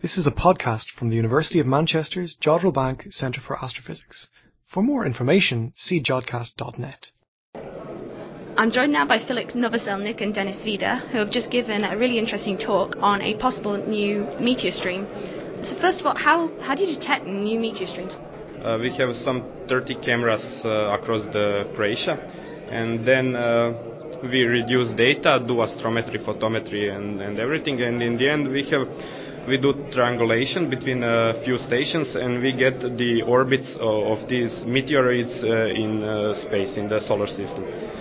This is a podcast from the University of Manchester's Jodrell Bank Centre for Astrophysics. For more information, see jodcast.net. I'm joined now by Filip Novoselnik and Denis Vida, who have just given a really interesting talk on a possible new meteor stream. So first of all, how do you detect new meteor streams? We have some 30 cameras across Croatia, and then we reduce data, do astrometry, photometry, and everything, and in the end we do triangulation between a few stations, and we get the orbits of these meteoroids in space, in the solar system.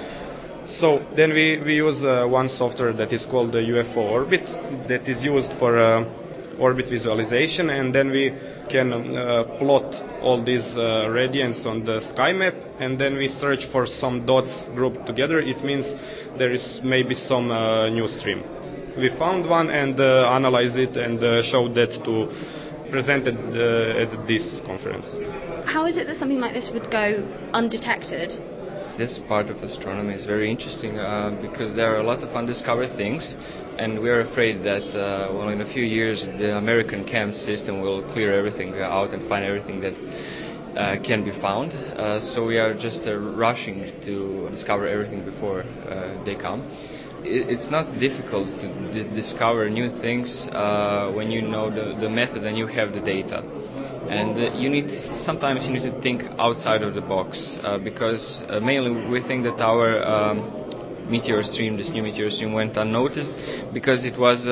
So then we use one software that is called the UFO Orbit, that is used for orbit visualization, and then we can plot all these radiants on the sky map, and then we search for some dots grouped together. It means there is maybe some new stream. We found one and analyzed it and showed that to present it at this conference. How is it that something like this would go undetected? This part of astronomy is very interesting because there are a lot of undiscovered things, and we are afraid that in a few years the American CAM system will clear everything out and find everything that can be found. So we are just rushing to discover everything before they come. It's not difficult to discover new things when you know the method and you have the data. And sometimes you need to think outside of the box because mainly we think that our this new meteor stream went unnoticed because it was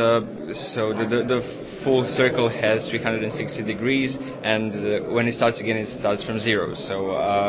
the full circle has 360 degrees, and when it starts again, it starts from zero. So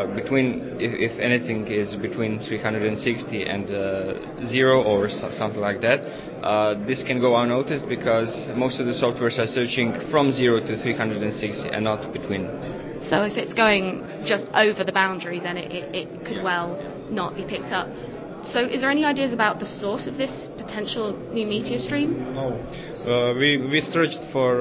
if anything is between 360 and zero or something like that, this can go unnoticed because most of the softwares are searching from 0 to 360 and not between. So if it's going just over the boundary, then it could well not be picked up. So is there any ideas about the source of this potential new meteor stream? No. We searched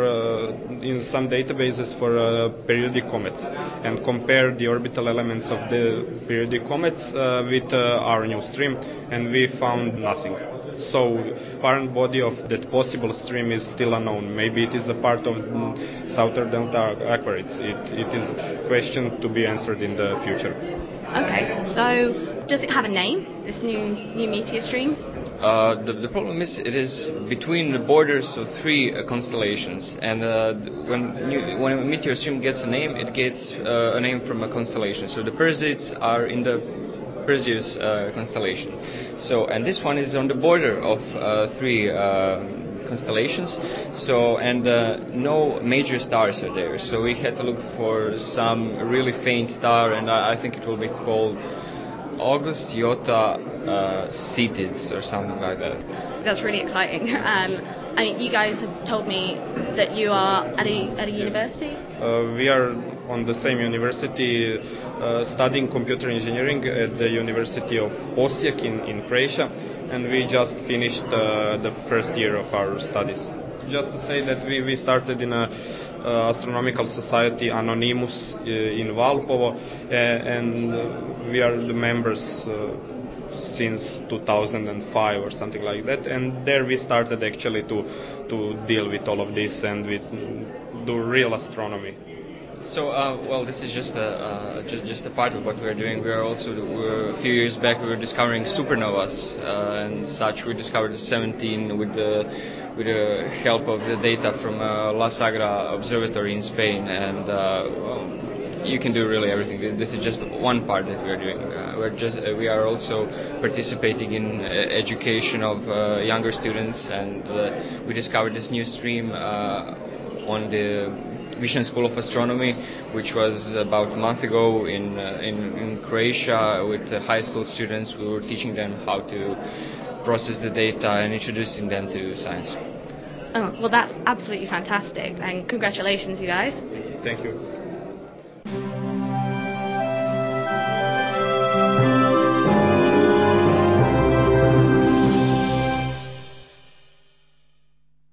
in some databases for periodic comets and compared the orbital elements of the periodic comets with our new stream, and we found nothing. So parent body of that possible stream is still unknown. Maybe it is a part of Southern Delta Aquarids. It is a question to be answered in the future. Okay, so does it have a name, this new meteor stream? The problem is it is between the borders of three constellations, and when a meteor stream gets a name, it gets a name from a constellation. So the Perseids are in the Perseus constellation. So, and this one is on the border of three constellations. So, and no major stars are there. So we had to look for some really faint star, and I think it will be called August Iota Cetus or something like that. That's really exciting. You guys have told me that you are at a university. We are on the same university studying computer engineering at the University of Osijek in Croatia, and we just finished the first year of our studies. Just to say that we started in a astronomical society Anonymous in Valpovo, and we are the members since 2005 or something like that, and there we started actually to deal with all of this and do real astronomy. So, this is just a part of what we're doing. A few years back we were discovering supernovas and such. We discovered 17 with the help of the data from La Sagra Observatory in Spain, and you can do really everything. This is just one part that we are doing. We are also participating in education of younger students, and we discovered this new stream on the Vision School of Astronomy, which was about a month ago in Croatia with high school students. We were teaching them how to process the data and introducing them to science. Oh, well, that's absolutely fantastic, and congratulations, you guys. Thank you.